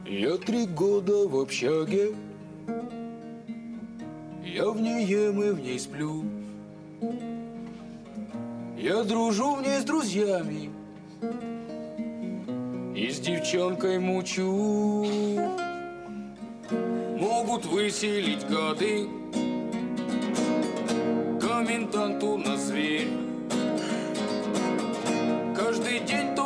Я 3 года в общаге, я в ней ем и в ней сплю. Я дружу в ней с друзьями и с девчонкой мучу. Могут выселить гады, комендант у нас зверь. Каждый день